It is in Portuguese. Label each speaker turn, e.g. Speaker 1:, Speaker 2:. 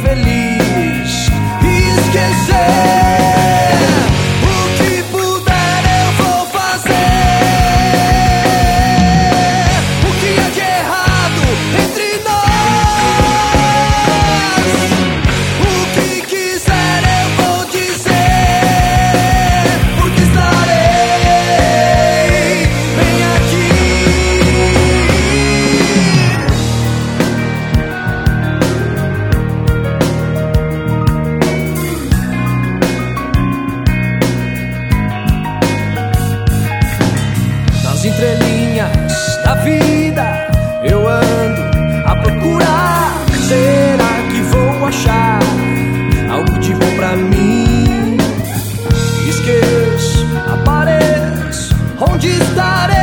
Speaker 1: feliz e esquecer. O que puder eu vou fazer. O que é de errado entre nós? O que quiser eu vou dizer, porque estarei bem aqui. Nas entrelinhas da vida eu ando a procurar. Será que vou achar algo de bom pra mim? Esqueço, apareço, onde estarei?